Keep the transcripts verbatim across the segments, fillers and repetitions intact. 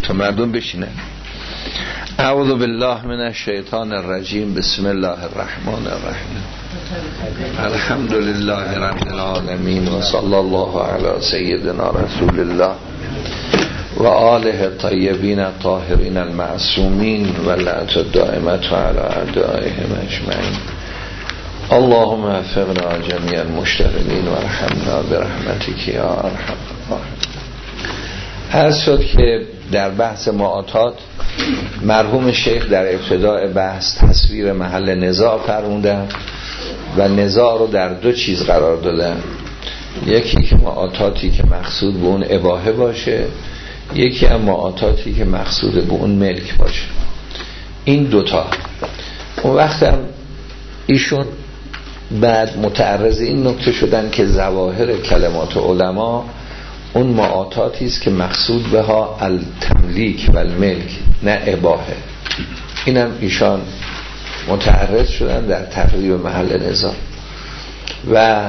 تا مردم بشینن. اعوذ بالله من الشیطان الرجیم. بسم الله الرحمن الرحیم. الحمد لله رب العالمین و صلی الله علی سیدنا رسول الله و آله الطیبین الطاهرین المعصومین و لعنت الدائمة علی اعدائهم اجمعین. اللهم وفقنا جمیع المشتغلین و ارحمنا برحمتک یا ارحم الراحمین. عرض شد که در بحث معاطات مرحوم شیخ در ابتداء بحث تصویر محل نزاع فرمودن و نزاع رو در دو چیز قرار دادن. یکی که معاطاتی که مقصود به اون اباحه باشه، یکی هم معاطاتی که مقصود به اون ملک باشه. این دوتا. اون وقت هم ایشون بعد متعرض این نکته شدن که ظواهر کلمات علما اون معاطاتی است که مقصود به ها التملیک و الملک، نه اباحه. اینم ایشان متعرض شدن در تقریب محل نزاع. و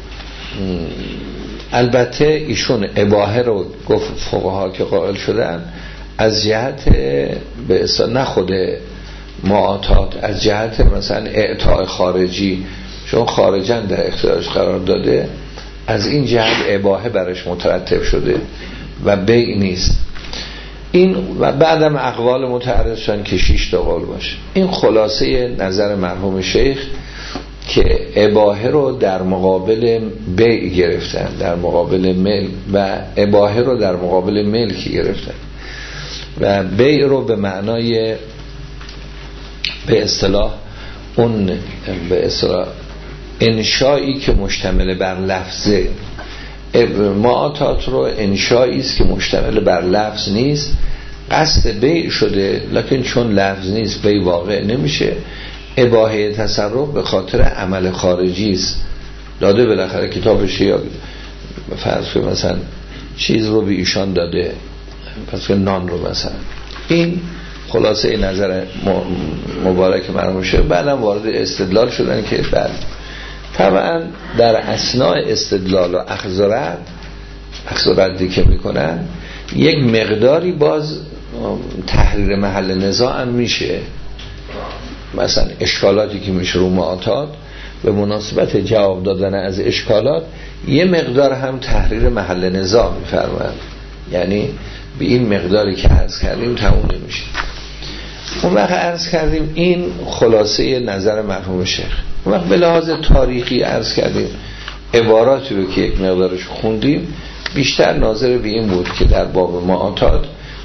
البته ایشون اباحه رو گفت فقها که قائل شدن از جهت به اصطلاح نه خود معاطات، از جهت مثلا اعطاء خارجی، چون خارجن در اختیارش قرار داده، از این جهت اباحه برش مترتب شده و بیع نیست. این و بعدم اقوال متعرض شدن که شش تا قول باشه. این خلاصه نظر مرحوم شیخ که اباحه رو در مقابل بیع گرفتن، در مقابل ملک، و اباحه رو در مقابل ملک گرفتن و بیع رو به معنای به اصطلاح اون به اصطلاح انشایی که مشتمل بر لفظه. معاطات رو انشایی است که مشتمل بر لفظ نیست، قصد بیع شده لکن چون لفظ نیست بیع واقع نمیشه. اباحه تصرف به خاطر عمل خارجی است، داده بالاخره کتابش یا فرض که مثلا چیز رو به ایشان داده، پس که نان رو مثلا. این خلاصه نظر مبارک مرحوم شیخ. بعدم وارد استدلال شدن که بعد طبعا در اثناء استدلال و اخذ و رد اخذ و ردی که میکنن یک مقداری باز تحریر محل نزاع هم میشه. مثلا اشکالاتی که میشه رو معاطات به مناسبت جواب دادن از اشکالات یه مقدار هم تحریر محل نزاع میفرمند، یعنی به این مقداری که عرض کردیم تموم نمیشه. اون وقت عرض کردیم این خلاصه نظر مرحوم شیخ. اون وقت به لحاظ تاریخی عرض کردیم عباراتی رو که یک مقدارش خوندیم بیشتر ناظر به این بود که در باب معاطات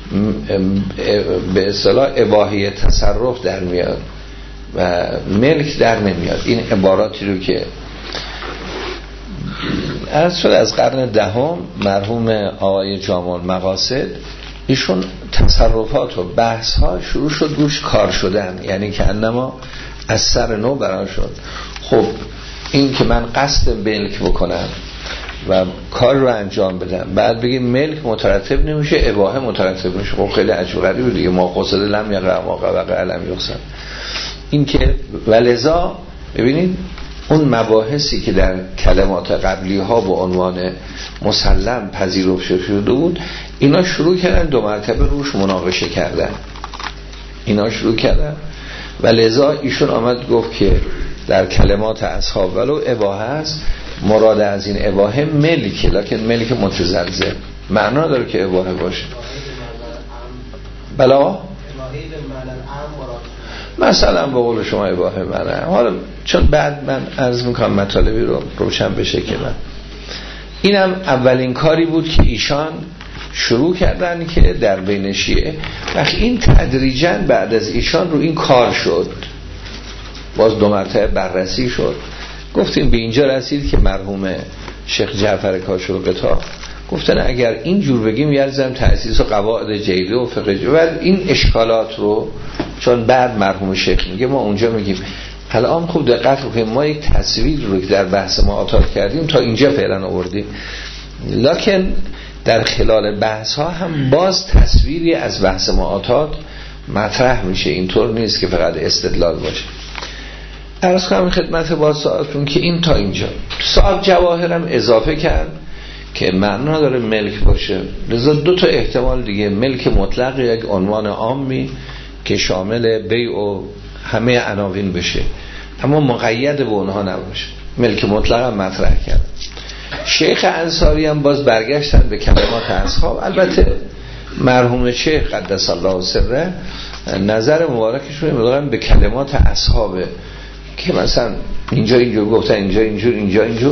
به اصطلاح اباحه تصرف در میاد و ملک در نمیاد. این عباراتی رو که عرض شد از قرن دهم مرحوم آقای جامع مقاصد، ایشون تصرفات و بحث ها شروع شد روش کار شدن، یعنی که انما از سر نو بران شد. خب این که من قصد ملک بکنم و کار رو انجام بدم بعد بگیم ملک مترتب نمیشه اباحه مترتب میشه، خب خیلی عجب غریبه دیگه. ما قصد لم یقع ما وقع لم یقصد. این که ولذا ببینید اون مباحثی که در کلمات قبلی ها به عنوان مسلم پذیرفته شده بود اینا شروع کردن دو مرتبه روش مناقشه کردن. اینا شروع کردن و لذا ایشون آمد گفت که در کلمات اصحاب ولو اباحه است، مراد از این اباحه ملکه، لکن ملک متزلزل معنا داره که اباحه باشه. بلا مثلا به قول شما اباحه منه. حالا چون بعد من عرض میکنم مطالبی رو روشن بشه که من اینم اولین کاری بود که ایشان شروع کردن که در بین شیعه. وقت این تدریجاً بعد از ایشان رو این کار شد، باز دو مرتبه بررسی شد. گفتیم به اینجا رسید که مرحوم شیخ جعفر کاشف‌الغطا گفتن اگر این جور بگیم یلزم تأسیس و قواعد جیده و فقه و این اشکالات رو، چون بعد مرحوم شیخ میگه ما اونجا میگیم الان خوب دقت بکنیم ما یک تصویر رو که در بحث معاطات کردیم تا اینجا فعلا آوردیم، لکن در خلال بحث ها هم باز تصویری از بحث معاطات مطرح میشه. اینطور نیست که فقط استدلال باشه. عرض کنم خدمت با سوالتون که این تا اینجا صاحب جواهرم اضافه کرد که معنا داره ملک باشه. لذا دو تا احتمال دیگه، ملک مطلق یک عنوان عامی که شامل بیع و همه عناوین بشه اما مقید به اونها نباشه. ملک مطلق هم مطرح کرد. شیخ انصاری هم باز برگشتن به کلمات اصحاب. البته مرحوم شیخ قدس الله سره نظر مبارکشون میگن به کلمات اصحابه که مثلا اینجا اینجور گفتن، اینجا اینجور، اینجا اینجور.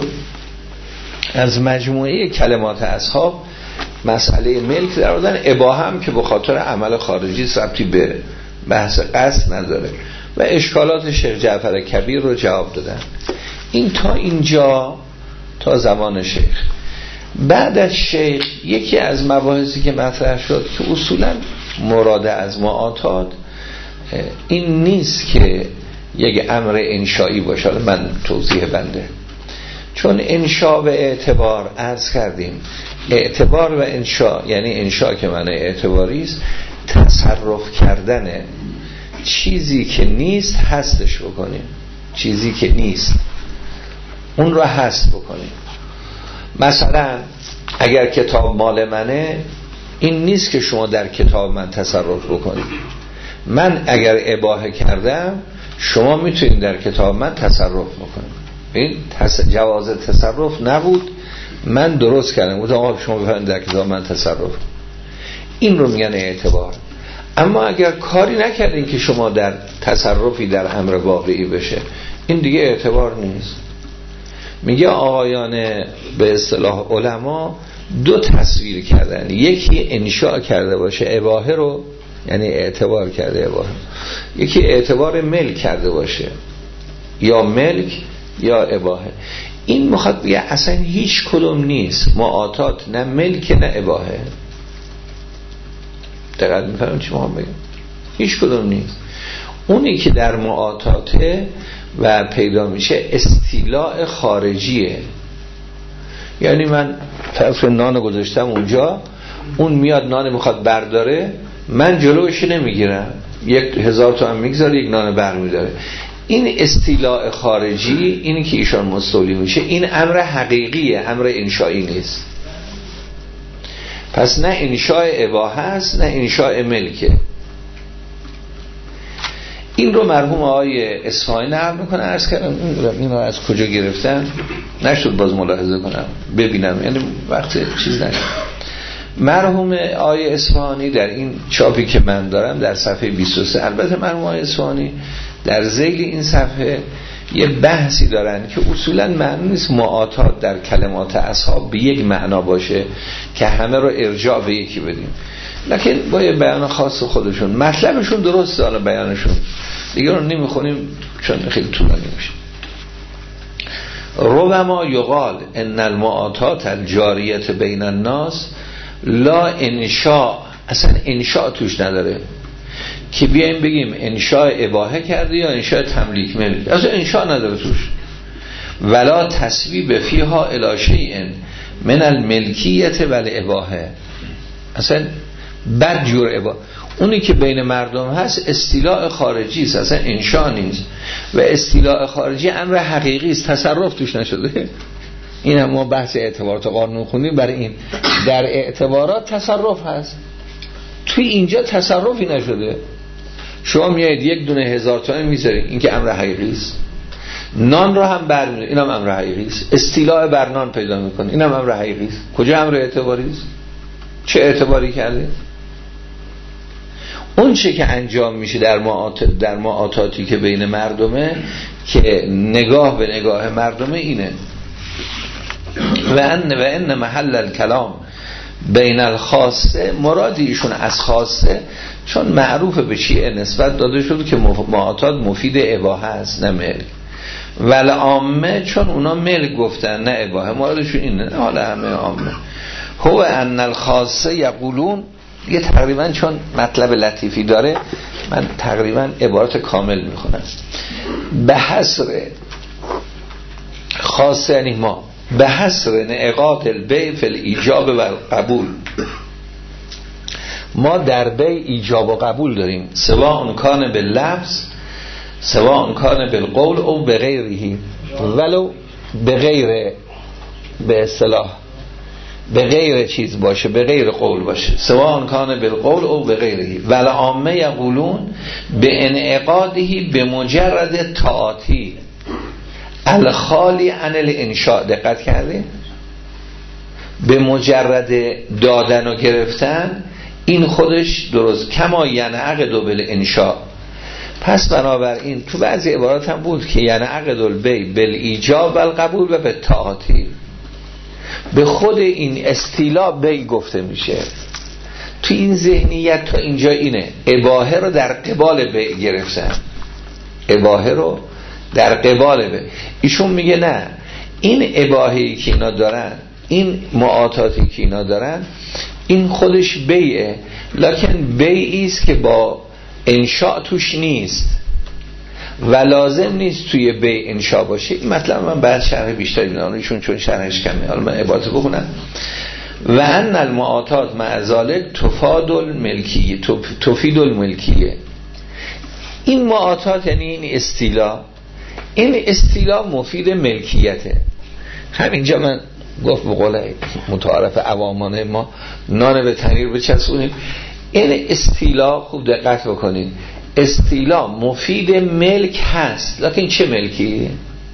از مجموعه کلمات اصحاب مسئله ملک در آوردن. اباحه هم که به خاطر عمل خارجی ربطی به بحث قصد نداره و اشکالات شیخ جعفر کبیر رو جواب دادن. این تا اینجا تا زمان شیخ. بعد از شیخ یکی از مباحثی که مطرح شد که اصولا مراد از معاطات این نیست که یک امر انشایی باشه. من توضیح بنده، چون انشا و اعتبار عرض کردیم، اعتبار و انشا یعنی انشا که معنی اعتباری است، تصرف کردن چیزی که نیست هستش بکنیم، چیزی که نیست اون رو هست بکنیم. مثلا اگر کتاب مال منه، این نیست که شما در کتاب من تصرف بکنید. من اگر اباحه کردم شما میتونید در کتاب من تصرف بکنید. این تص... جواز تصرف نبود، من درست کردم گفتم آقا شما بفرمایید در کتاب من تصرف. این رو میگن اعتبار. اما اگر کاری نکردین که شما در تصرفی در امر واقعی بشه، این دیگه اعتبار نیست. میگه آقایان به اصطلاح علما دو تصویر کردن، یکی انشاء کرده باشه اباحه رو، یعنی اعتبار کرده اباحه، یکی اعتبار ملک کرده باشه، یا ملک یا اباحه. این میخواد بگه اصلا هیچ کدوم نیست، معاطات نه ملک نه اباحه. دقیق میفهمم چی میخوام بگم؟ هیچ کدوم نیست. اونی که در معاطاته و پیدا میشه استیلاء خارجیه. یعنی من طرف نان گذاشتم اونجا، اون میاد نان میخواد برداره، من جلوش نمیگیرم، یک هزار تومن میگذاره یک نان بر میداره. این استیلاء خارجی، اینی که ایشان مستولی میشه، این امر حقیقیه، امر انشایی نیست. پس نه انشاء اباحه است نه انشاء ملکه. این رو مرحوم آقای اصفهانی نقل میکنه. عرض کردم این رو از کجا گرفتن نشد باز ملاحظه کنم ببینم، یعنی وقت چیز نشد. مرحوم آقای اصفهانی در این چاپی که من دارم در صفحه بیست و سه، البته مرحوم آقای اصفهانی در ذیل این صفحه یه بحثی دارن که اصولا معنی نیست معاطات در کلمات اصحاب به یک معنا باشه که همه رو ارجاع به یکی بدیم، لکن با یه بیان خاص خودشون مطلبشون درسته. حالا بیانشون دیگه رو نمیخونیم چون خیلی طولانی میشه. ربما یقال ان المعاطات الجاریه بین الناس لا انشاء، اصلا انشاء توش نداره که بیایم بگیم انشاء اباحه کرده یا انشاء تملیک ملک، اصلا انشاء نداره توش. ولا تصویب فیها الی شیء من الملکیت و الاباحه، اصلا بد جور اباحه. اونی که بین مردم هست استیلاء خارجی است، اصلا انشاء نیست. و استیلاء خارجی امر حقیقی است، تصرف توش نشده. این هم ما بحث اعتبارات قانون خوندیم، برای این در اعتبارات تصرف هست، توی اینجا تصرفی نشده. شما میایید یک دونه هزار تومن میذارید، این که امر حقیقی است. نان رو هم برمی‌دارید، اینم امر حقیقی است. استیلاء بر نان پیدا میکنه، اینم امر حقیقی است. کجا امر اعتباری است؟ چه اعتباری کرده؟ اون چه که انجام میشه در معاطات در معاطاتی که بین مردمه، که نگاه به نگاه مردمه، اینه. و ان و ان محل الکلام بین الخاصه، مرادی ایشون از خاصه چون معروف به چیه نسبت داده شد که معاطات مفید اباحه است نه ملک. ول عامه چون اونا ملک گفتن نه اباحه، مرادشون اینه. حالا همه عامه هو ان الخاصه یقولون، دیگه تقریبا چون مطلب لطیفی داره من تقریبا عبارت کامل میخونم. به حصر خاصه یعنی ما به حصر انعقاد البیع فی الایجاب و قبول، ما در بیع ایجاب و قبول داریم، سواء کان باللفظ سواء کان بالقول او بغیره، ولو بغیر به اصطلاح به غیر چیز باشه، به غیر قول باشه، سواء کان بالقول او به غیره. ولی عامه یقولون به انعقادهی به مجرد طاعتی الخالی عن الانشاء. دقت کردین؟ به مجرد دادن و گرفتن این خودش درست، کما ینعقد بالانشاء. پس بنابراین تو بعضی عبارات هم بود که ینعقد البیع بالایجاب و القبول و بالطاعتی. به خود این استیلا بیع گفته میشه. تو این ذهنیت تا اینجا اینه، اباحه رو در قبال بیع گرفتن، اباحه رو در قبال بیع. ایشون میگه نه، این اباحه‌ای که اینا دارن، این معاطاتی که اینا دارن، این خودش بیعه، لکن بیعی است که با انشاء توش نیست و لازم نیست توی بیع انشاء باشه. این مطلب من بعد شرح بیشتری میدم ایشون چون شرحش کمه. حالا من عبارت بخونم. و ان المعاطات مع ذلک تفاد الملکیه، تفید الملکیه. این معاطات یعنی این استیلا، این استیلا مفید ملکیته. همینجا من گفت به قول متعارف عوامانه ما نان به تنیر بچسبونیم. این استیلا خوب دقت بکنید، استیلا مفید ملک هست، لکن چه ملکی؟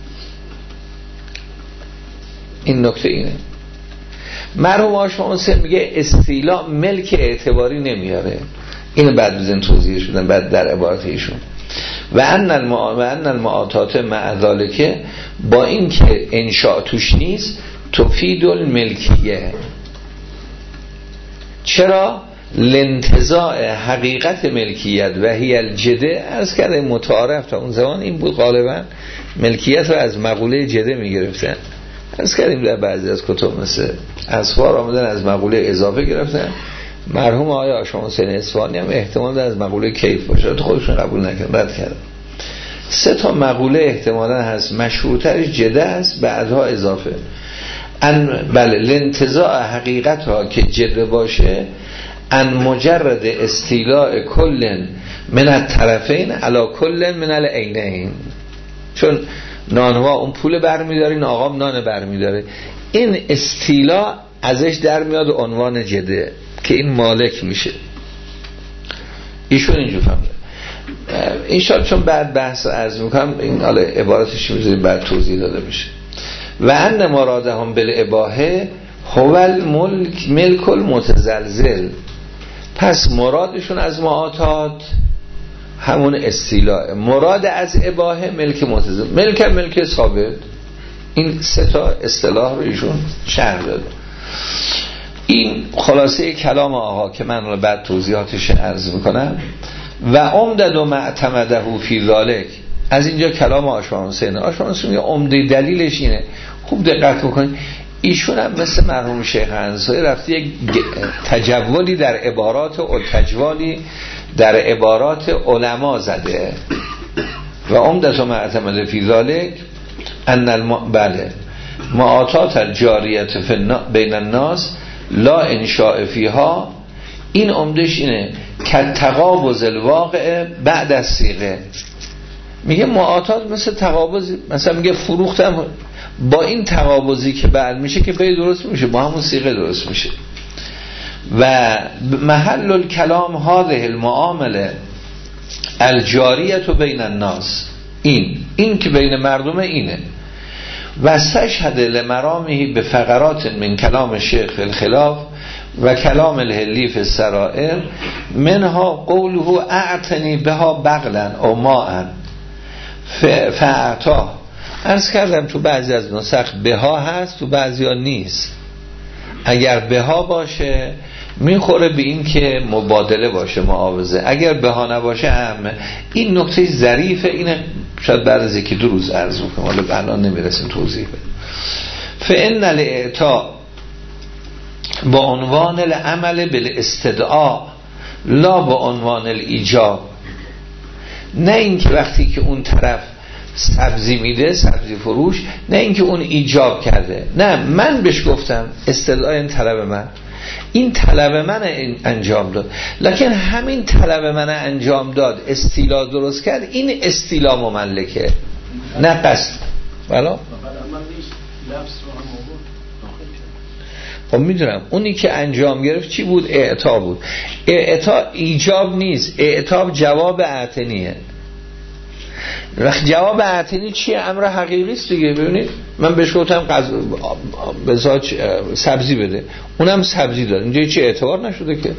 این نکته اینه. مرحوم آشما حسین میگه استیلا ملک اعتباری نمیاره. اینو بعد بزن توضیح شدن بعد در عبارت ایشون. و ان المعاطات مع ذلک، با این که انشاء توش نیست، تفید الملکیه. چرا؟ لانتزاع حقیقت ملکیت و هی الجده. عرض کرده متعارف تا اون زمان این بود، غالبا ملکیت رو از مقوله جده میگرفتن. عرض کردیم در بعضی از کتب مثل اسفار آمدن از مقوله اضافه گرفتن. مرحوم آقای آشام حسین اصفهانی هم احتمال از مقوله کیف باشه، خودشون قبول نکردن، رد کردن. سه تا مقوله احتمالا هست، مشهورترش جده است، بعدها اضافه. ان بله لانتزاع حقیقت ها که جده باشه، ان مجرد استیلاء کل من الطرفین علی کل من العینین. چون نانوا اون پول برمیداره، این آقام نان برمیداره، این استیلا ازش در میاد عنوان جده که این مالک میشه. ایشون اینجور فهمیده. انشاءالله چون بعد بحث عرض میکنم این حالا عبارتش میذاریم بعد توضیح داده میشه. و ان مرادهم بالاباحه هو الملک ملک المتزلزل. پس مرادشون از معاطات همون استیلاء، مراد از اباحه ملک متزلزل، ملک ملک ثابت. این سه تا اصطلاح رو ایشون شرح داده. این خلاصه کلام آقا که من رو بعد توضیحاتش عرض میکنم. و عمدد و معتمده فی ذالک. از اینجا کلام آشان حسین آشان حسین میگه عمده دلیلش اینه. خوب دقت بکنید، ایشون هم مثل مرحوم شیخ انصاری رفته یک تجولی در عبارات و تجوالی در عبارات علما زده. و عمدت و معتمده فی ذالک ان الم... بله معاطات الجاریت بین الناس لا انشاء فیها. این عمدش اینه که تقابض الواقع بعد از صیغه. میگه معاطات مثل تقابض، مثلا میگه فروختم، با این تقابضی که بعد میشه که بی درست میشه، با همون صیغه درست میشه. و محل الکلام هذه المعامله الجاریت بین الناس، این این که بین مردمه اینه. و استشهد لمرامه به فقرات من کلام شیخ فی الخلاف و کلام الهلی فی السرائر، منها قوله اعتنی بها بغلا او ماء فاعطاه. عرض کردم تو بعضی از نسخ بها هست، تو بعضی ها نیست. اگر بها باشه میخوره به این که مبادله باشه، معاوضه. اگر بها نباشه هم. این نکته ظریفه، اینه شاید بعد از یکی دو روز عرض میکنم، حالا الان نمیرسیم توضیح بدیم. فإن الاعطاء با عنوان العمل بالاستدعاء لا با عنوان الایجاب. نه این که وقتی که اون طرف سبزی میده، سبزی فروش، نه این که اون ایجاب کرده، نه من بهش گفتم استدعای این طلب من، این طلب من انجام داد، لکن همین طلب من انجام داد استیلا درست کرد، این استیلا مملکه، نه قصد. بلا خب میدونم اونی که انجام گرفت چی بود؟ اعطا بود. اعطا ایجاب نیست، اعطا جواب اعتنیه. وقت جواب اعتنی چیه؟ امر حقیقی است دیگه. ببینید من بهش گفتم غذا بزاج سبزی بده، اونم سبزی داد، اینجا چی اعتبار نشده که؟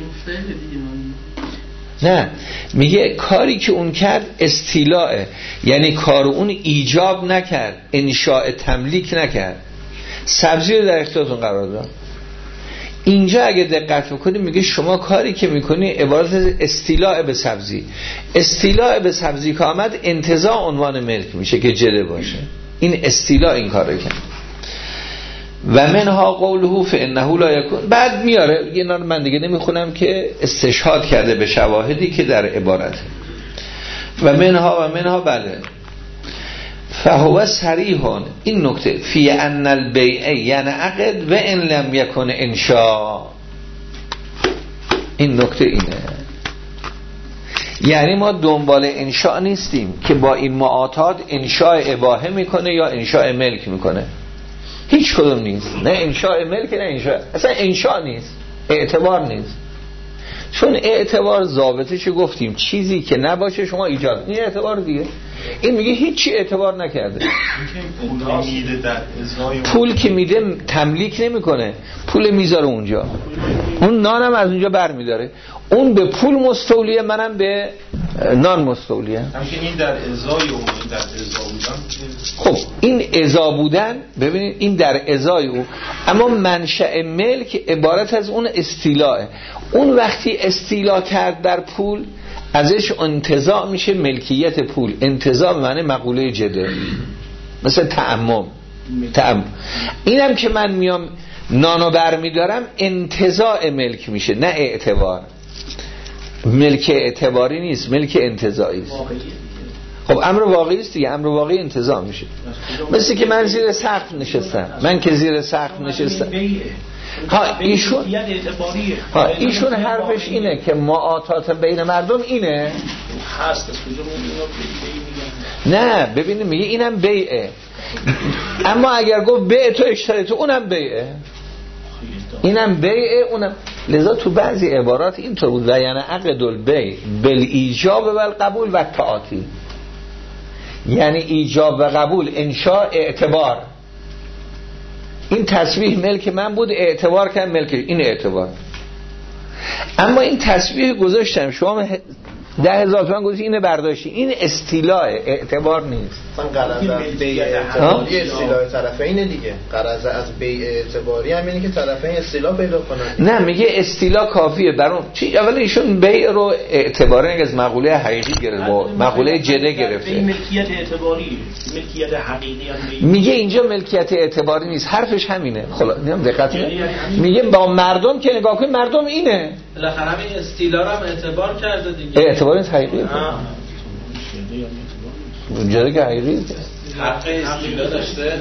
نه، میگه کاری که اون کرد استیلاءه، یعنی کار اون ایجاب نکرد، انشاء تملیک نکرد، سبزی رو در اختیارتون قرار داد. اینجا اگه دقت بکنید میگه شما کاری که میکنی عبارت از استیلاء به سبزی. استیلاء به سبزی که آمد انتزاع عنوان ملک میشه که جده باشه. این استیلاء این کار کرد. و منها قوله فانه لا یکون. بعد میاره اینا رو من دیگه نمیخونم که استشهاد کرده به شواهدی که در عبارت. و منها و منها بله فهو صریح، این نکته فی ان البیع یعنی عقد و ان لم یکن انشاء. این نکته اینه، یعنی ما دنبال انشاء نیستیم که با این معاطات انشاء اباحه میکنه یا انشاء ملک میکنه، هیچ کدوم نیست. نه انشاء ملک نه انشاء، اصلا انشاء نیست، اعتبار نیست. چون اعتبار ضابطش گفتیم چیزی که نباشه شما ایجاد، این اعتبار دیگه. این میگه هیچی اعتبار نکرده. پول که میده تملیک نمیکنه، پول میذاره اونجا، اون نانم از اونجا بر میداره، اون به پول مستولیه، منم به نان مستولیه. همچنین این در ازای او، این در ازا بودن. خب این ازا بودن، ببینید این در ازای او، اما منشأ ملک عبارت از اون استیلاءه. اون وقتی استیلا کرد در پول ازش انتزاع میشه ملکیت پول. انتزاع به معنی مقوله جده، مثل تعمم. تعمم اینم که من میام نانو بر میدارم انتزاع ملک میشه، نه اعتبار. ملک اعتباری نیست، ملک انتزاعی است. خب امر واقعی است دیگه، امر واقعی انتزاع میشه. مثل که من زیر سقف نشستم، من که زیر سقف نشستم. ها ایشون ها ایشون حرفش اینه که معاطات بین مردم اینه هست. نه ببینید میگه اینم بیعه، اما اگر گفت بیع تو اشتری تو، اونم بیعه، اینم بیعه اونم. لذا تو بعضی عبارات اینطور بود و یعنی عقد البیع بالایجاب و القبول و التعاطی، یعنی ایجاب و قبول، انشاء، اعتبار. این تسبیح ملک من بود، اعتبار کردم ملک، این اعتبار. اما این تسبیح گذاشتم شما ده هزار تومن گذاشتی اینه برداشتی، این استیلاء، اعتبار نیست. من قرض از بیع اعتباری استیلاء طرفینه دیگه. قرض از بیع اعتباری هم اینه که طرفین استیلاء پیدا کنن. نه میگه استیلاء کافیه برام. چی اول ایشون بیع رو اعتباری از مقوله حقیقی گرفت، با مقوله جده گرفته. این ملکیت اعتباری، ملکیت حقیقی هم میگه اینجا ملکیت اعتباری نیست، حرفش همینه. خلا نمیدونم دقت میگه با مردم که نگاه کنید مردم اینه. بالاخره همین استیلاء هم اعتبار کرده دیگه. اعتبار نیست، حقیقیه. اونجا که حقیقیه حق استیلاء داشته.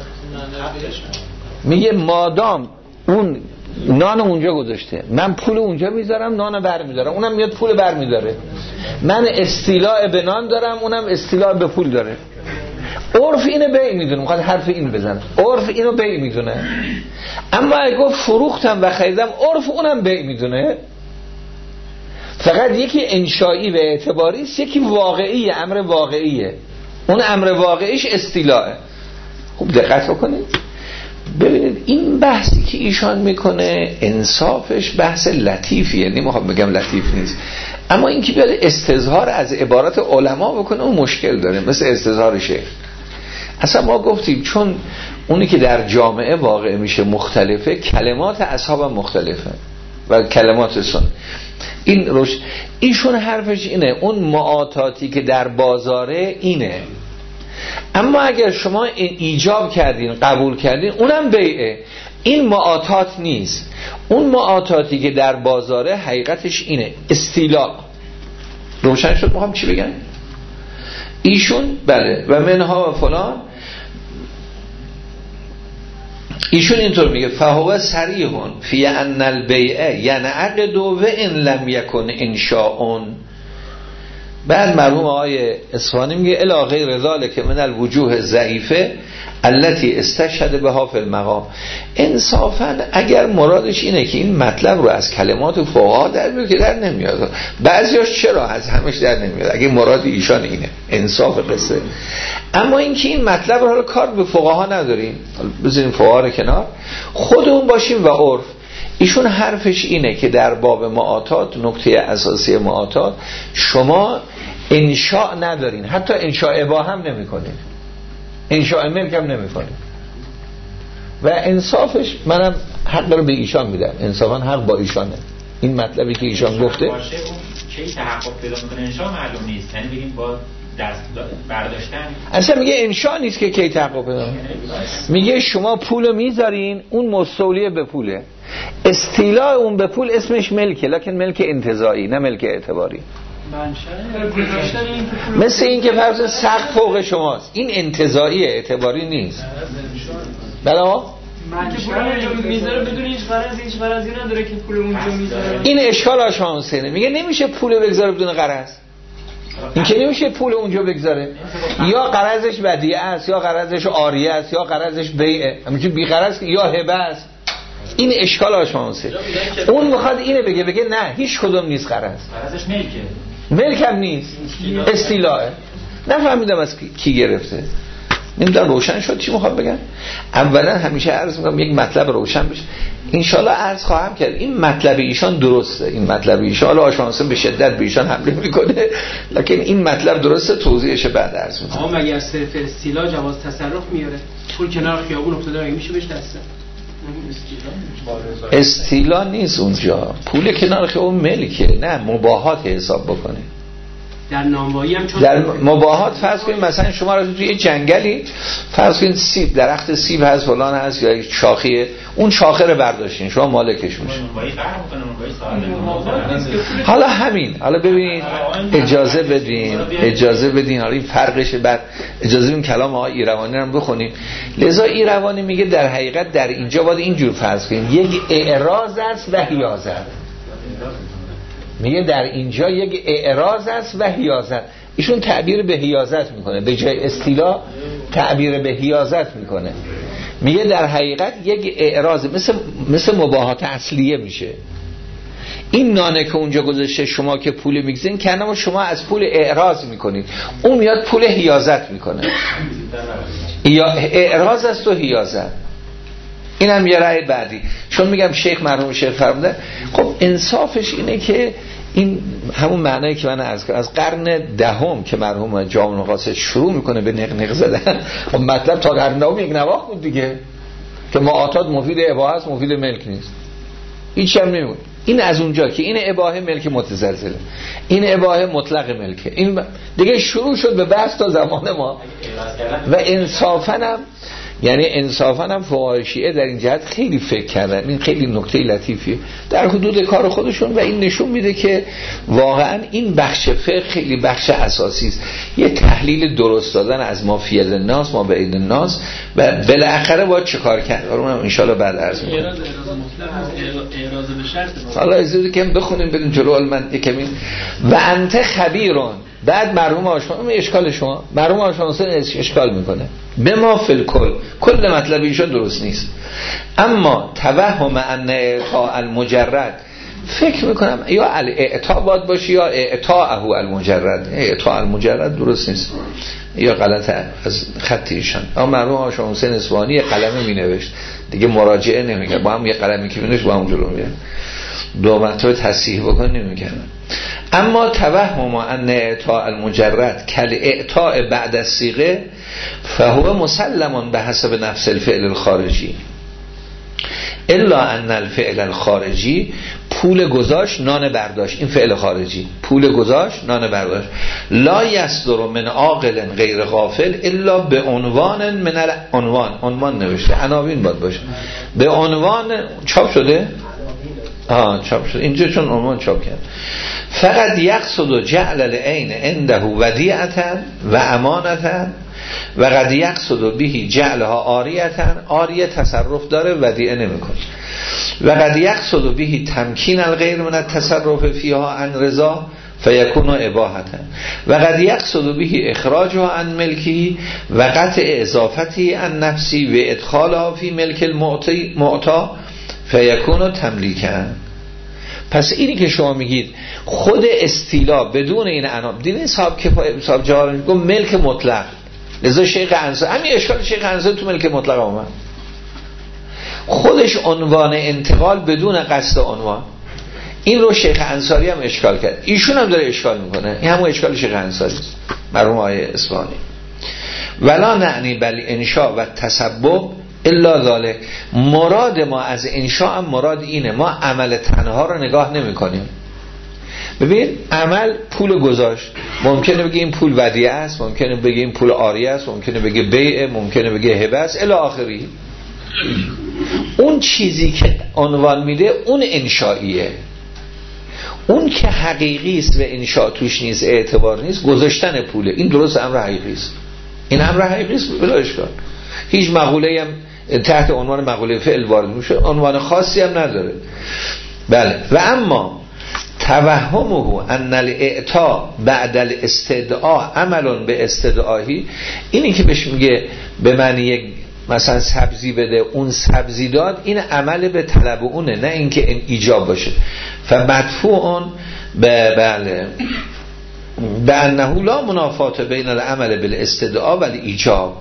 میگه مادام اون نان اونجا گذاشته، من پول اونجا میذارم، نان بر میدارم، اونم میاد پول بر میداره. من استیلاء به نان دارم، اونم استیلاء به پول داره. عرف اینو بیع میدونه، میخواد حرف اینو بزنه، عرف اینو بیع میدونه. اما اگه گفت فروختم و خریدم، عرف اونم بیع میدونه. فقط یکی انشایی و اعتباری است، یکی واقعیه، امر واقعیه. اون امر واقعیش استیلاءه. خوب دقت بکنید ببینید این بحثی که ایشان میکنه انصافش بحث لطیفیه، نمیخوام بگم لطیف نیست، اما این که بیاد استظهار از عبارات علما بکنه اون مشکل داره، مثل استظهار شیخ. اصلا ما گفتیم چون اونی که در جامعه واقع میشه مختلفه، کلمات اصحاب مختلفه و کلمات سن. این روش ایشون حرفش اینه اون معاطاتی که در بازاره اینه، اما اگر شما ایجاب کردین قبول کردین اونم بیعه. این معاطات نیست، اون معاطاتی که در بازاره حقیقتش اینه استیلاء. روشن شد میخوام چی بگم؟ ایشون بله و منها و فلان، ایشون اینطور میگه فهو صریح فی ان البیع یعنی عقد و ان لم یکن انشاء. بعد مرحوم آقای اصفهانی میگه الی غیر ذلک من الوجوه ضعیفه التي استشهد بها فی المقام. انصافا اگر مرادش اینه که این مطلب رو از کلمات فقها در بیاره که در نمیاد، بعضیاش چرا از همش در نمیاد اگه مراد ایشان اینه، انصاف قصه. اما اینکه این مطلب رو کار به فقها نداریم، بذاریم فقها رو کنار، خودمون باشیم و عرف. ایشون حرفش اینه که در باب معاطات، نکته اساسی معاطات، شما انشاء ندارین، حتی انشاء اباحه هم نمی‌کنین، انشاء ملک هم نمی‌کنین. و انصافش منم حق رو به ایشان میدم، انصافا حق با ایشانه. این مطلبی که ایشان گفته باشه اون چه تحقق پیدا می‌کنه انشاء معلوم نیست، یعنی بگیم با دست برداشتن اصلا میگه انشاء نیست که کی تحقق پیدا کنه. میگه شما پولو میذارین، اون مستولیه به پوله، استیلاء اون به پول اسمش ملکه، لکن ملک انتزاعی نه ملک اعتباری. مثل این که فرض سقف فوق شماست، این انتزاعی اعتباری نیست. بله ها؟ من که پول اونجا میذاره بدون هیچ غرض، هیچ غرضی نداره که پول اونجا میذاره. این اشکال آشان حسینه، میگه نمیشه پول بگذاره بدون غرض. این که نمیشه پول اونجا بگذاره، یا قرضش ودیعه است، یا قرضش عاریه است، یا قرضش بیعه، همینجوری بی غرض یا هبه است. این اشکال آشان حسین. اون میخواد اینه بگه، بگه نه هیچ کدوم نیست قرض، قرضش ملکه، ملک هم نیست، استیلاءه. نفهمیدم از کی, کی گرفته، نمیدونم روشن شد چی میخواد بگن. اولا همیشه عرض میکنم یک مطلب روشن بشه، انشالله عرض خواهم کرد این مطلب ایشان درسته، این مطلب ایشان حالا آشانسه به شدت به ایشان حمله میکنه، لکن این مطلب درسته، توضیحش بعد عرض میکنم. اما مگر صرف استیلا جواز تصرف میاره؟ پول کنار خیابون افتاده مگه میشه بهش دسته؟ استیلا نیست اونجا، پول کنار خیابون ملکه، نه مباحات حساب بکنه. در نانوایی هم چون در مباحات فرض کنید مثلا شما را توی جنگلی فرض کنید سیب، درخت سیب هست فلان هست یا یک شاخیه، اون شاخه رو برداشتین شما مالکش میشین. حالا همین، حالا ببینید اجازه بدین اجازه بدین حالا این فرقش، بعد اجازه بدین کلام آقای ایروانی رو بخونیم. لذا ایروانی میگه در حقیقت در اینجا باید اینجور فرض کنیم یک اعراض است و حیازت. میگه در اینجا یک اعراض است و حیازت. ایشون تعبیر به حیازت میکنه، به جای استیلا تعبیر به حیازت میکنه. میگه در حقیقت یک اعراض، مثل مثل مباحات اصلیه میشه. این نانه که اونجا گذاشته شما که پول میگذین که انما شما از پول اعراض میکنید، اون میاد پول حیازت میکنه، یا اعراض است و حیازت. این هم یه رأی بعدی. چون میگم شیخ مرحوم شیخ فرمودن، خب انصافش اینه که این همون معنایی که من از از قرن دهم که مرحوم جامع المقاصد شروع میکنه به نقنق زدن، خب مطلب تا قرن دهم یک نواخت بود دیگه، که معاطات مفید اباحه است، مفید ملک نیست، هیچ هم نمیگه. این از اونجا که این اباحه ملک متزلزله، این اباحه مطلق ملکه، این دیگه شروع شد به بحث تا زمان ما. و انصافاً هم یعنی انصافاً هم فقهای شیعه در این جهت خیلی فکر کردن، این خیلی نکته لطیفیه در حدود کار خودشون، و این نشون میده که واقعا این بخش فقه خیلی بخش اساسی است. یه تحلیل درست دادن از ما فی الناس ما بعید الناس و بالاخره باید چه کار کرد، اونم ان شاء الله بعد عرض می‌کنم. اعراض اعراض به شرط حالا اجازه که بخونیم بریم جلو من یکمی. و انت خبیرون، بعد مرحوم آشان اشکال شما مرحوم آشان اشکال میکنه به ما فی الکل، کل مطلب ایشون درست نیست، اما توهم ان اعطاء المجرد، فکر میکنم یا الاعطاء باید باشه یا اعطاءه المجرد، اعطاء المجرد درست نیست یا غلطه از خط ایشان. اما مرحوم آشان حسین اصفهانی قلمه مینوشت دیگه، مراجعه نمیکرد، با هم یه قلمی که مینوشت با هم جلو میره، دو مرتبه تصحیح بکن نمیکردن. اما توهم ان اعطاء المجرد کل اعطاء بعد الصیغه فهو مسلم به حسب نفس الفعل الخارجی الا ان الفعل الخارجی، پول گذاشت نان برداشت، این فعل خارجی، پول گذاشت نان برداشت، لا یصدر من عاقل غیر غافل الا به عنوان من عنوان، عنوان نوشته عناوین باید باشه، به عنوان چاپ شده آه چاپ شد اینجا چون عنوان چاپ کرد. فقط یقصد جعل العین عنده ودیعتا و امانتا و قد یقصد به جعلها عاریتا، عاریه تصرف داره ودیعه نمیکنه، و قد یقصد به تمکین الغیر من التصرف فیها عن رضا فیکون اباحتا و قد یقصد به اخراجه عن ملکی و قطع اضافتی عن نفسی و ادخالها فی ملک المعطا فیکون تملیکا. پس اینی که شما میگید خود استیلا بدون این انام دیدین صاحب که صاحب جواب گفت ملک مطلق، لذا شیخ انصاری همین اشکال شیخ انصاری تو ملک مطلق آمد، خودش عنوان انتقال بدون قصد عنوان. این رو شیخ انصاری هم اشکال کرد، ایشون هم داره اشکال میکنه، این همون اشکال شیخ انصاری است مرحوم آقای اصفهانی. ولا نعنی بل انشاء و تسبب الا ذالک، مراد ما از انشاء هم مراد اینه، ما عمل تنها رو نگاه نمی کنیم. ببین عمل پول گذاشت، ممکنه بگه این پول ودیعه است، ممکنه بگه این پول عاریه است، ممکنه بگه بیعه، ممکنه بگه هبه است الی آخری. اون چیزی که عنوان میده اون انشائیه، اون که حقیقی است و انشاء توش نیست اعتبار نیست گذاشتن پوله، این درست امر حقیقی است، این امر حقیقی است بلا اشکال، هیچ مقوله هم تحت عنوان مقوله فعل وارد میشه، عنوان خاصی هم نداره. بله و اما توهمه ان الاعطاء بعد الاستدعاء عمل به استدعاهی، اینی که بهش میگه به معنی یک مثلا سبزی بده اون سبزی داد، این عمل به طلب اونه، نه اینکه این ایجاب باشه. فمدفوع به بله به انه لا منافات بین العمل بالاستدعاء و الایجاب.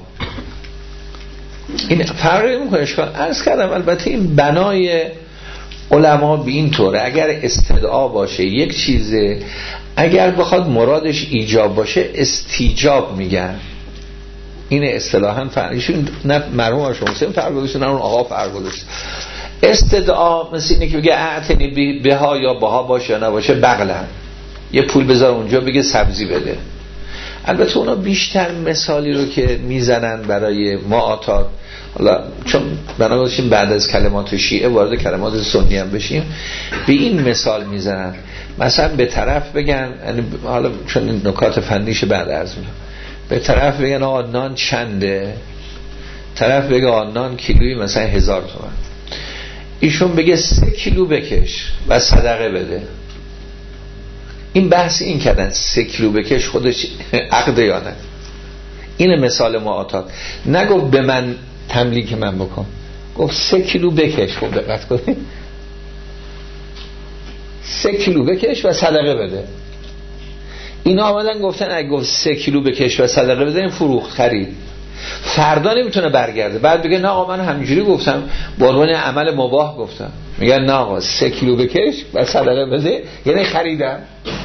این فرقی میکنه اشکال عرض کردم. البته این بنای علما به این طوره، اگر استدعا باشه یک چیزه، اگر بخواد مرادش ایجاب باشه استیجاب میگن. این اصطلاحاً فرقیشون نه مرحوم شما حسین فرق گذاشتن نه اون آقا فرق گذاشت. استدعا مثل اینه که بگه اعتنی بها یا باها باشه یا نباشه، بغلا یه پول بذار اونجا بگه سبزی بده. البته اونا بیشتر مثالی رو که میزنن برای معاطات، حالا چون بنابراین بعد از کلمات شیعه وارد کلمات سنی هم بشیم، به این مثال میزنن، مثلا به طرف بگن، یعنی حالا چون این نکات فنیش بعد عرض میکنم، به طرف بگن آقا نان چنده، طرف بگه آقا نان کیلویی مثلا هزار تومن، ایشون بگه سه کیلو بکش و صدقه بده. این بحث این کردن سه کیلو بکش خودش عقده یا نه. این مثال معاطات، نگفت به من تملیک من بکن، گفت سه کیلو بکش. خوب دقت کنید، سه کیلو بکش و صدقه بده. اینا آمدن گفتن اگه گفت سه کیلو بکش و صدقه بده این فروخت خرید، فردا نمیتونه برگرده بعد بگه نه آقا من همینجوری گفتم با عنوان عمل مباح گفتم. میگن نه آقا سه کیلو بکش و صدقه بده یعنی خریدم.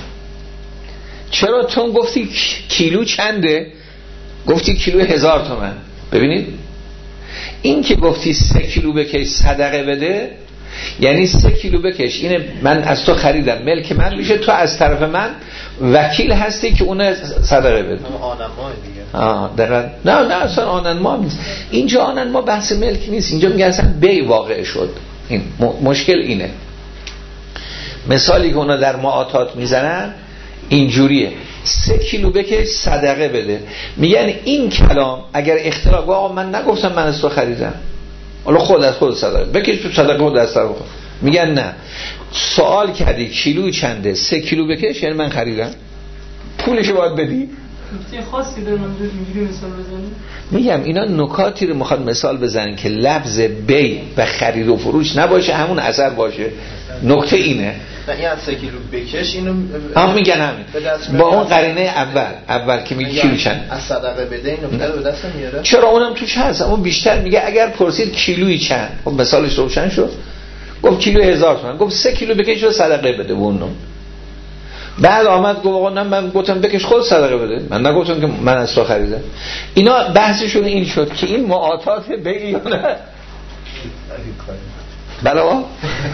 چرا؟ چون گفتی کیلو چنده، گفتی کیلو هزار تومن. ببینید این که گفتی سه کیلو بکش صدقه بده یعنی سه کیلو بکش، اینه من از تو خریدم ملک من میشه، تو از طرف من وکیل هستی که اونه صدقه بده. آنن ما دیگه. آه دقیقاً. نه نه اصلا آنن ما نیست اینجا، آنن ما بحث ملک نیست اینجا، میگن اصلا بی واقع شد. این م- مشکل اینه. مثالی که اونا در معاطات میزنن اینجوریه، سه کیلو بکش صدقه بده. میگن این کلام اگر اختلاف، آقا من نگفتم من از تو خریدم، حالا خود از خود صدقه بکش تو صدقه خود از طرف خود. میگن نه، سوال کردی کیلو چنده، سه کیلو بکش یعنی من خریدم، پولشو باید بدی. نکته خاصی داره منظور اینجوری مثال بزنی؟ میگم اینا نکاتی رو میخواد مثال بزنن که لفظ بی و خرید و فروش نباشه، همون اثر باشه. نکته اینه. نه این از سه کیلو بکش اینو هم میگن همین با اون قرینه اول اول که میگه کیلو چند از صدقه بده این نکته رو به دست میاره. چرا اونم توش هست، اما بیشتر میگه اگر پرسید کیلویی چند، خب مثالش روشن شد، گفت کیلو هزار تومان، گفت سه کیلو بکش و صدقه بده اونو. بعد آمد گفت آقا نه من گفتم بکش خود صدقه بده، من نگفتم که من از تو خریدم. اینا بحثشون این شد که این معاطات بگی یا نه. بله با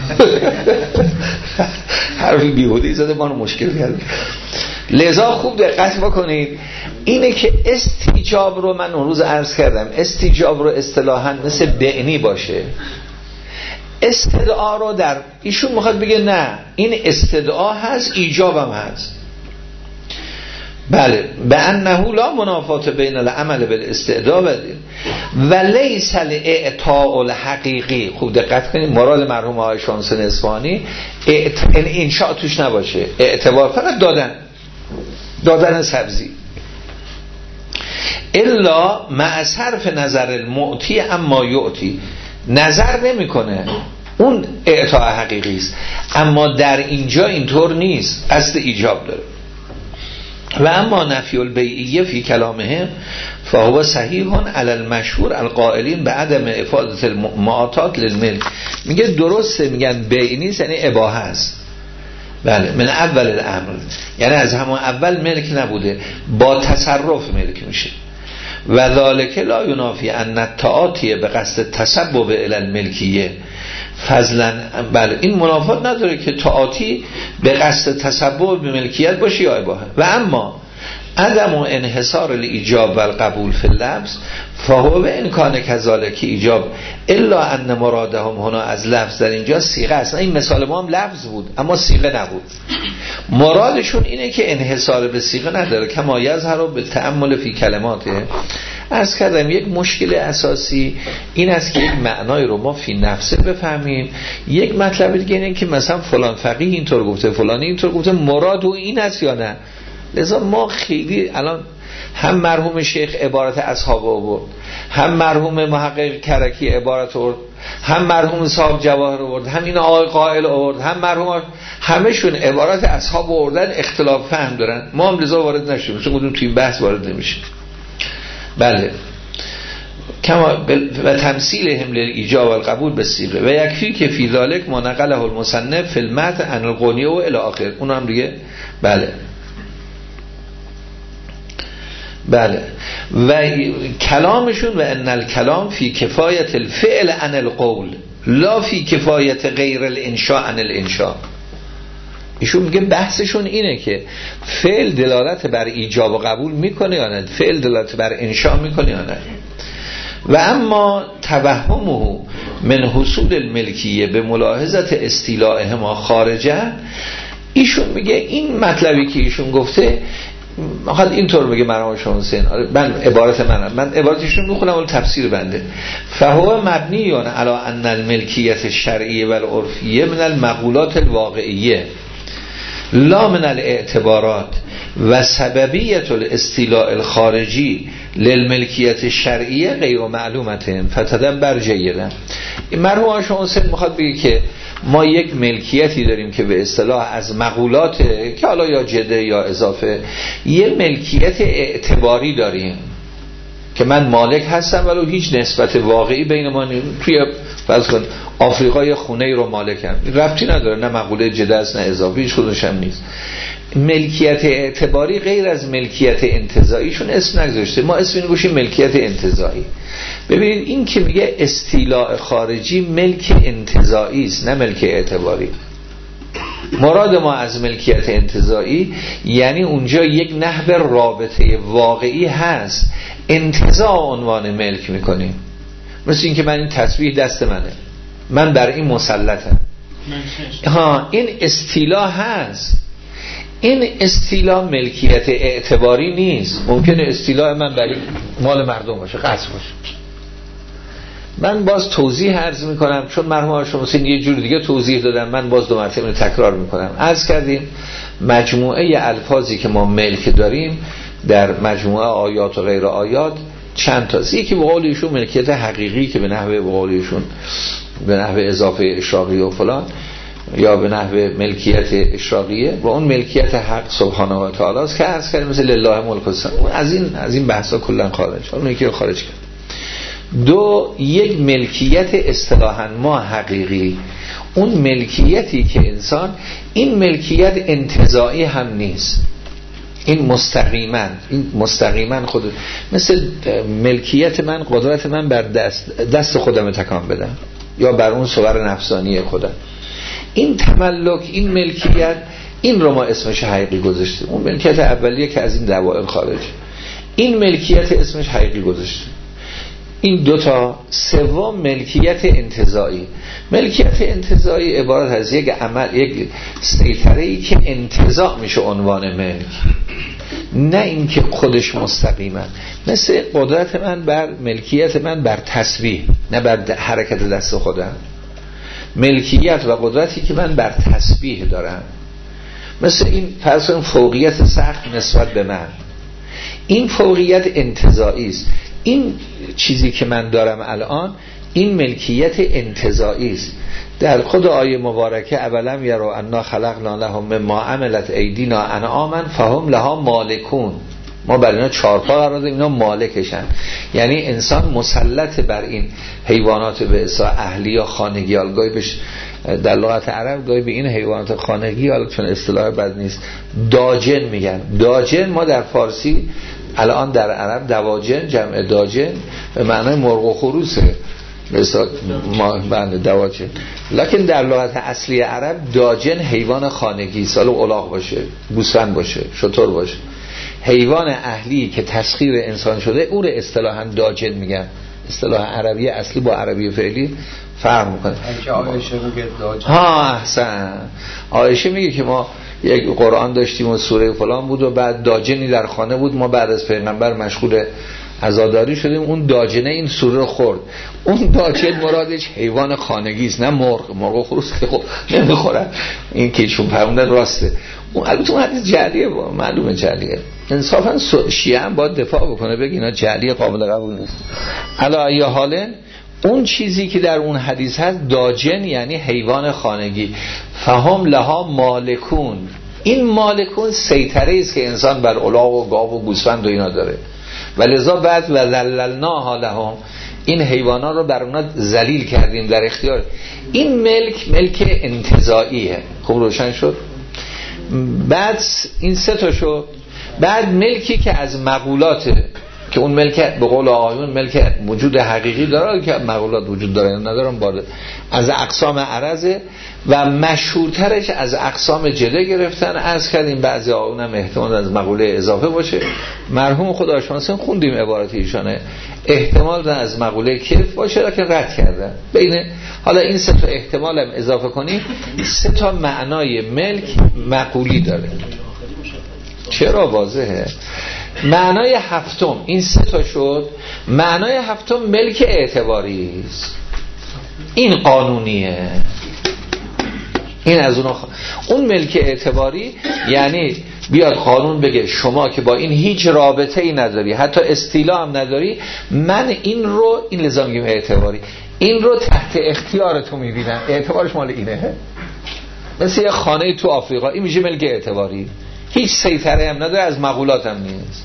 حرفی بیهودی زده ما رو مشکل کرد. لذا خوب دقت بکنید، اینه که استیجاب رو من اون روز عرض کردم، استیجاب رو اصطلاحاً مثل بعنی باشه. استدعا رو در ایشون میخواد بگه نه این استدعا هست ایجابم هست. بله به انه لا منافات بین العمل بالاستعداد و لیس الاعطاء الحقیقی. خوب دقت کنید، مراد مرحوم آقای شمس‌الدین اصفهانی انشاء توش نباشه، اعتبار فقط دادن دادن سبزی. الا مع صرف نظر المعطی اما یعطی، نظر نمیکنه، اون اعطاء حقیقی است، اما در اینجا اینطور نیست، قصد ایجاب داره. و اما نفی البیعیه فی کلامهم فهو صحیح علی المشهور القائلین به عدم افاده المعاطات للملک. میگه درسته، میگن بیع نیست یعنی اباحه است. بله من اول الامر، یعنی از همون اول ملک نبوده، با تصرف ملک میشه. و ذالک لا ینافی ان التعاطی به قصد تسبب الی الملکیه فضلا. بله این منافات نداره که تعاطی به قصد تسبب به ملکیت باشه یا اباحه. و اما عدم و انحصار الایجاب و القبول فی اللفظ فهو به امکان کذالک ایجاب الا ان مرادهم هنا از لفظ در اینجا صیغه است. این مثال ما هم لفظ بود اما صیغه نبود. مرادشون اینه که انحصار به صیغه نداره، کما یظهر به تأمل فی کلماته. عرض کردم یک مشکل اساسی این است که یک معنای رو ما فی نفسه بفهمیم. یک مطلب دیگه اینه که مثلا فلان فقیه اینطور گفته، فلانی اینطور گفته، مراد او این است یا نه. لذا ما خیلی الان هم مرحوم شیخ عبارت اصحاب آورد، هم مرحوم محقق کرکی عبارت آورد، هم مرحوم صاحب جواهر آورد، هم این آقای قائل آورد، هم مرحوم، همشون عبارت اصحاب آوردن، اختلاف فهم دارن. ما هم لذا وارد نشیم، چون گفتیم توی بحث وارد نمیشیم. بله کما و تمثیلهم للایجاب والقبول بالصیغه و یکفی که فی ذلک ما نقله المصنف فی المتن عن الغنی و الی آخر. اون هم دیگه بله بله و کلامشون و ان الکلام فی کفایت الفعل عن القول لا فی کفایت غیر الانشاء عن الانشاء. ایشون میگه بحثشون اینه که فعل دلالت بر ایجاب و قبول میکنه یا نه، فعل دلالت بر انشاء میکنه یا نه. و اما توهمه من حصول الملکیه به ملاحظت استیلائهما خارجه، ایشون میگه این مطلبی که ایشون گفته میخواد اینطور بگه مرحوم شمسین، من عبارت منم من عبارتشون میخونم ولی تفسیر بنده. فهو مبنی علی ان الملکیت الشرعیه و العرفیه من المقولات الواقعیه لا من الاعتبارات و سببیت الاستیلاء الخارجی للملکیت الشرعیه غیر معلومه فتدبر جیدا. مرحوم شمسین میخواد بگه که ما یک ملکیتی داریم که به اصطلاح از مقولات که حالا یا جده یا اضافه، یه ملکیت اعتباری داریم که من مالک هستم ولی هیچ نسبت واقعی بین ما نیست. توی فرض کن آفریقا خونه رو مالکم، ربطی نداره، نه مقوله جده است نه اضافه، هیچ کدومش هم نیست. ملکیت اعتباری غیر از ملکیت انتزاعیشون اسم نگذاشته، ما اسم اینو گوشیم ملکیت انتزاعی. ببینید این که میگه استیلاء خارجی ملک انتزاعی است نه ملک اعتباری. مراد ما از ملکیت انتزاعی یعنی اونجا یک نحو رابطه واقعی هست، انتزاع عنوان ملک میکنیم. مثل این که من این تسبیح دست منه، من بر این مسلطم، ها این استیلاء هست. این استیلاء ملکیت اعتباری نیست. ممکنه استیلاء من برای مال مردم باشه، قصد باشه. من باز توضیح عرض میکنم چون مرحوم شمسین یه جور دیگه توضیح دادم، من باز دو مرتبه تکرار میکنم. عرض کردیم مجموعه الفاظی که ما ملک داریم در مجموعه آیات و غیر آیات چند تاست. یکی به قول ایشون ملکیت حقیقی که به نحوه به قول ایشون به نحوه اضافه اشراقی و فلان، یا به نحوه ملکیت اشراقیه، و اون ملکیت حق سبحانه و تعالی است که عرض کردیم مثل لله ملک السماوات. از این از این بحثا کلا خارج، اون یکی رو خارج کرد. دو، یک ملکیت اصطلاحاً ما حقیقی، اون ملکیتی که انسان، این ملکیت انتزاعی هم نیست، این مستقیما این مستقیما خود مثل ملکیت من، قدرت من بر دست دست خودم تکان بدم یا بر اون صور نفسانی خودم. این تملک، این ملکیت، این رو ما اسمش حقیقی گذاشتیم. اون ملکیت اولیه که از این دوائر خارج، این ملکیت اسمش حقیقی گذاشتیم. این دوتا. سوم ملکیت انتزاعی. ملکیت انتزاعی عبارت از یک عمل، یک سیطره‌ای که انتزاع میشه عنوان ملک. نه اینکه خودش مستقیما، مثل قدرت من بر ملکیت من بر تسبیح، نه بر حرکت دست خودم. ملکیت و قدرتی که من بر تسبیح دارم، مثل این فرض کنیم فوقیت سخت نسبت به من، این فوقیت انتزاعی است. این چیزی که من دارم الان این ملکیت انتزاعی است. در خود آیه مبارکه اولم یرو انا خلقنا لهم مما عملت ایدینا انعاما فهم لها مالکون، ما برای اینا چارپا قرار دادیم اینا مالکشن. یعنی انسان مسلط بر این حیوانات به اصطلاح اهلی یا خانگی، گاهی بهش در لغت عرب گاهی به این حیوانات خانگی، حالا چون اصطلاح بد نیست، داجن میگن. داجن ما در فارسی الان در عرب دواجن جمع داجن به معنای مرغ و خروسه، مثلا ما بند دواجن، لکن در لغت اصلی عرب داجن حیوان خانگی، سال الاغ باشه، گوسفند باشه، شتر باشه، حیوان اهلی که تسخیر انسان شده اون رو اصطلاحاً داجن میگن. اصطلاح عربی اصلی با عربی فعلی فرق میکنه. اینکه عایشه میگه داجن. ها احسن. عایشه میگه که ما یک قرآن داشتیم و سوره فلان بود و بعد داجنی در خانه بود، ما بعد از پیغمبر مشغول عزاداری شدیم، اون داجنه این سوره رو خورد. اون داجن مرادش حیوان خانگی است، نه مرغ. مرغ و خروس که خب نمیخورن. این که چون فرمودن راسته. اون البته اون حدیث جعلیه، معلومه جعلیه. انصافا شیعه هم باید دفاع بکنه، بگه اینا جعلیه، قابل قبول نیست. علی ای حال اون چیزی که در اون حدیث هست داجن یعنی حیوان خانگی. فهم لها مالکون، این مالکون سیطره است که انسان بر الاغ و گاو و گوسفند و اینا داره. ولذا بعد و ذللناها لهم، این حیوانات رو بر اونا ذلیل کردیم در اختیار. این ملک ملک انتزاعیه. خوب روشن شد؟ بعد این سه تا شد. بعد ملکی که از مقولاته، که اون ملک به قول آقایون ملک وجود حقیقی داره که مقولات وجود داره ندارم، بارد از اقسام عرضه و مشهورترش از اقسام جده گرفتن. عرض کردیم بعضی آقایون هم احتمال از مقوله اضافه باشه. مرحوم خدا شانسین خوندیم عبارت ایشانه، احتمال از مقوله کیف باشه لکن رد کردن. بین حالا این سه تا احتمال هم اضافه کنیم، سه تا معنای ملک مقولی داره. چرا واضحه؟ معنای هفتم این سه تا شد. معنای هفتم ملک اعتباری است. این قانونیه. این از اون خ... اون ملک اعتباری یعنی بیاد قانون بگه شما که با این هیچ رابطه ای نداری، حتی استیلا هم نداری، من این رو، این لازم میگیم اعتباری، این رو تحت اختیار تو میبینم، اعتبارش مال اینه. مثل یه خانه تو آفریقا، این میشه ملک اعتباری، هیچ سیطره هم نداره، از مقولات هم نیست.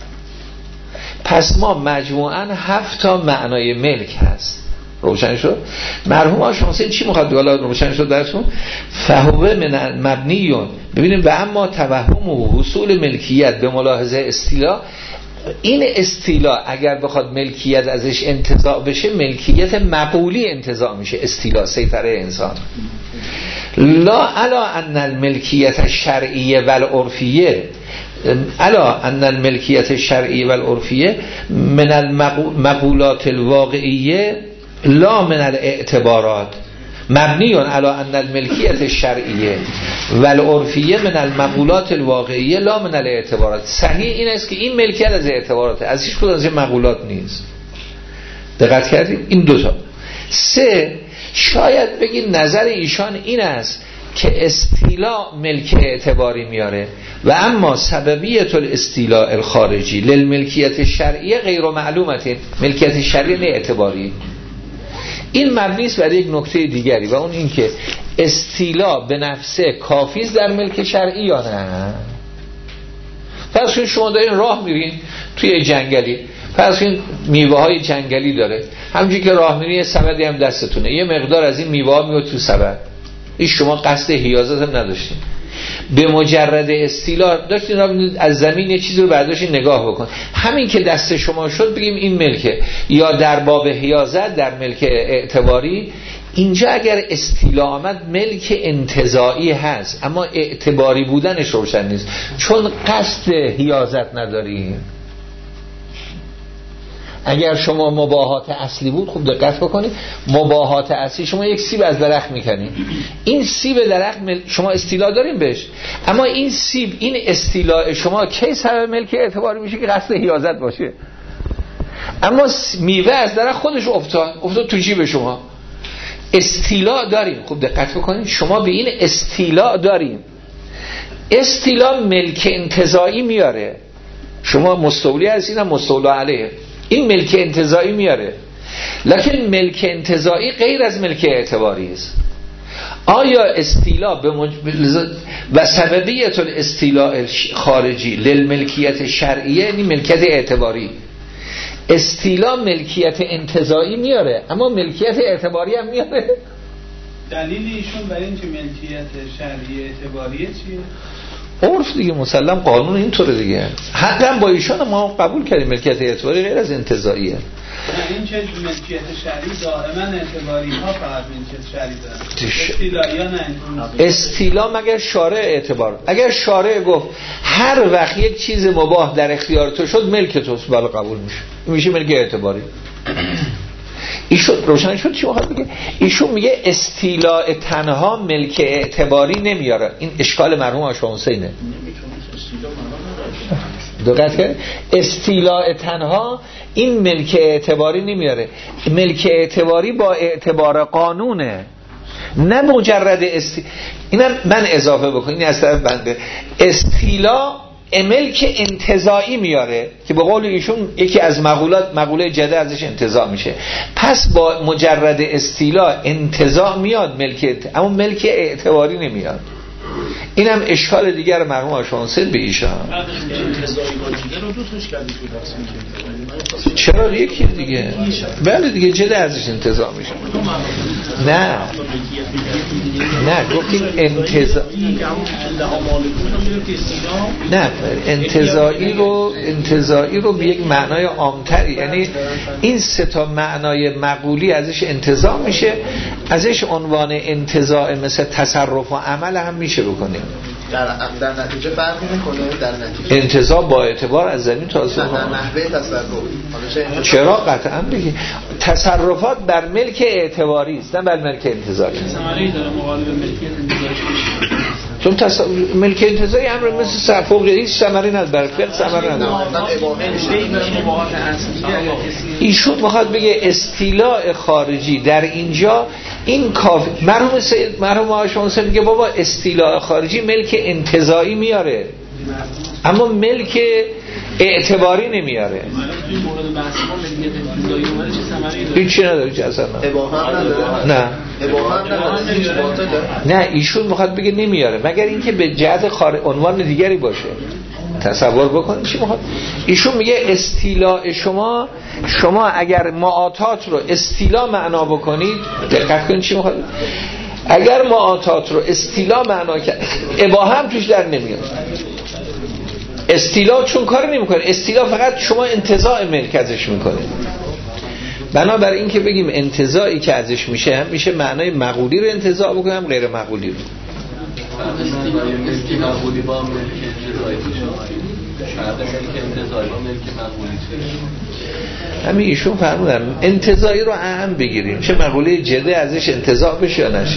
پس ما مجموعاً هفت تا معنای ملک هست. روشن شد؟ مرحوم آشانسی چی میخواد حالا روشن شد درتون؟ فهوه من مبنیون، ببینیم و اما توهم و حصول ملکیت به ملاحظه استیلا، این استیلا اگر بخواد ملکیت ازش انتزاع بشه، ملکیت مقولی انتزاع میشه. استیلا سیطره انسان. لا علا ان الملکیت الشرعیه والعرفیه، علا ان الملکیت الشرعیه والعرفیه من المقولات الواقعیه لا من الاعتبارات، مبنیون علی ان الملکیت الشرعیه والعرفیه من المقولات الواقعیه لا من الاعتبارات. صحیح این است که این ملکیت از اعتبارات، از هیچ کدوم از این مقولات نیست. دقت کردید؟ این دو تا. سه، شاید بگید نظر ایشان این است که استیلا ملک اعتباری میاره و اما سببیت الاستیلاء الخارجی للملکیت الشرعیه غیر معلومه، ملکیت شرعی نه اعتباری. این مبنی است بر یک نکته دیگری و اون این که استیلا به نفسه کافی است در ملک شرعی یا نه. پس شما دارین راه میرین توی جنگلی، پس این میوه های جنگلی داره، همونجوری که راه میرین یه سبدی هم دستتونه، یه مقدار از این میوه ها میاد تو سبد، این شما قصد حیازت هم نداشتین، به مجرد استیلا داشتین از زمین یه چیزی رو برداشتین نگاه بکن، همین که دست شما شد بگیم این ملکه. یا در باب حیازت در ملک اعتباری، اینجا اگر استیلا آمد ملک انتزاعی هست اما اعتباری بودنش روشن نیست، چون قصد حیازت نداریم. اگر شما مباحات اصلی بود، خوب دقت بکنید، مباحات اصلی شما یک سیب از درخت میکنید، این سیب درخت شما استیلا داریم بهش، اما این سیب، این استیلا شما کی سبب ملک اعتباری میشه که قصد حیازت باشه. اما میوه از درخت خودش افتاد افتاد تو جیب شما، استیلا داریم. خوب دقت بکنید، شما به این استیلا داریم. استیلا ملک انتزاعی میاره، شما مستولی هستین هم مستولا علیه، این ملک انتزاعی میاره. لکن ملک انتزاعی غیر از ملک اعتباری است. آیا استیلا به مج... و سببیت الاستیلاء خارجی للملکیت شرعیه، این ملکیت اعتباری. استیلا ملکیت انتزاعی میاره اما ملکیت اعتباری هم میاره. دلیل ایشون برای اینکه ملکیت شرعی اعتباریه چیه؟ عرف دیگه، مسلم قانون اینطوره دیگه. حقا با ایشان ما قبول کردیم ملکیت اعتباری غیر از انتزاعیه. این که ملکیت شرعی دائما اعتباری ها فقط ملکیت شرعی دارن، استیلا یا نه؟ استیلا مگر شارع اعتبار، اگر شارع گفت هر وقت یک چیز مباح در اختیار تو شد ملک توست، بالا قبول میشه، میشه ملک اعتباری. ایشون روشن شد چی میخواد بگه؟ ایشون میگه استیلاء تنها ملک اعتباری نمیاره. این اشکال مرحوم آقا حسینه. دقت کنید، استیلاء تنها این ملک اعتباری نمیاره. ملک اعتباری با اعتبار قانونه، نه مجرد استی. اینم من اضافه بکنم، این از طرف بنده استیلا ملک انتزاعی میاره که به قول ایشون یکی از مقولات مقوله جده ازش انتزاع میشه. پس با مجرد استیلا انتزاع میاد ملک، اما ملک اعتباری نمیاد. اینم اشکال دیگر مرحوم آشانسل به ایشان. چرا یکی دیگه؟ بله دیگه جده ازش انتزاع میشه. نه نه گفتیم انتزاع، نه انتزاعی رو انتزاعی رو به یک معنای عامتری، یعنی این سه تا معنای مقولی ازش انتزاع میشه، ازش عنوان انتزاع مثل تصرف و عمل هم میشه بکنیم. در در نتیجه فرق میکنه، در نتیجه انتزاع با اعتبار از زمین تا آسمان. در نحوه تصرف چرا قطعا بگی تصرفات بر ملک اعتباری است نه بر ملک انتزاعی. ثمری داره مقابل ملکیت انتزاعی. چون تص... ملک انتزاعی امر مثل فوق هیچ ثمری نداره، بر فقه ثمری نداره. ایشون میخواد بگه استیلاء خارجی در اینجا این کافی. مرحوم سید مرحوم آشانسه میگه بابا استیلاء خارجی ملک انتزاعی میاره اما ملک اعتباری نمیاره. این مورد بحث ما ملکیت انتزاعی اومده چه ثمری داره؟ هیچ چی نداره، چه اثر نداره. اباحه نداره. نه. اباحه نداره. هیچ باطله. نه ایشون میخواد بگه نمیاره مگر اینکه به جهت خارج عنوان دیگری باشه. تصور بکنید چی میخواد. ایشون میگه استیلاء شما شما اگر معاطات رو استیلا معنا بکنید، دقت کنید چی میخواد. اگر معاطات رو استیلا معنا کرد اباحه هم توش در نمیاد. استیلا چون کاری نمیکنه، استیلا فقط شما انتزاع ملک ازش میکنه. بنابراین این که بگیم انتزاعی که ازش میشه هم میشه معنای مقولی رو انتزاع بکنیم هم غیر مقولی رو. استیلا مقولی با ملک انتزاعی شاید ملک انتزاعی با ملک مقولی چه؟ همین ایشون فرمودن انتزاعی رو اهم بگیریم، چه مقوله جده ازش انتزاع بشه یا نشه.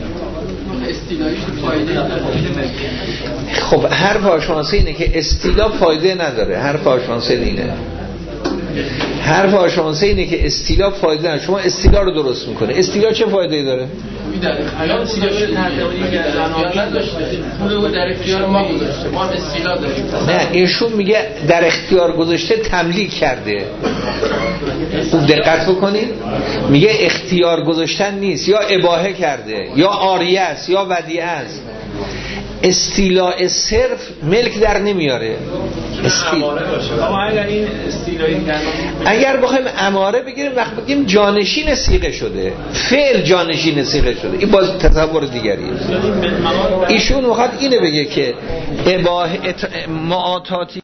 خب حرف آشانسه اینه که استیلا فایده نداره. حرف آشانسه اینه حرف آشانسه اینه که استیلا فایده نداره. شما استیلا رو درست میکنه، استیلا چه فایده داره؟ الان استیلا رو تحتمالی که زنان داشته پول در اختیار ما گذاشته، ما استیلا داریم. نه ایشون میگه در اختیار گذاشته تملیک کرده. خوب دقت بکنید، میگه اختیار گذاشتن نیست، یا اباحه کرده یا عاریه است یا ودیعه است. استیلاء صرف ملک در نمیاره. استیلاء اما اگر این استیلاء اگر بخوایم اماره بگیریم وقت بگیم جانشین صیغه شده، فعل جانشین صیغه شده، این باز تصور دیگریه. ایشون میخواد اینو بگه که اباحه معاطاتی